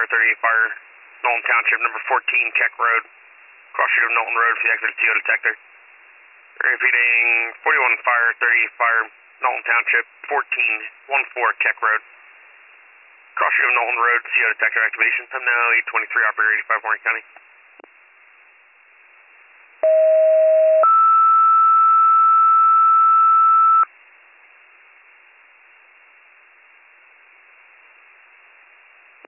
Fire, 38 Fire, Knowlton Township, number 14, Keck Road. Cross street of Knowlton Road for the active CO detector. Repeating, 41 Fire, 38 Fire, Knowlton Township, 1414 Keck Road. Cross street of Knowlton Road, CO detector activation. I'm now 823, operator 85 Warren County.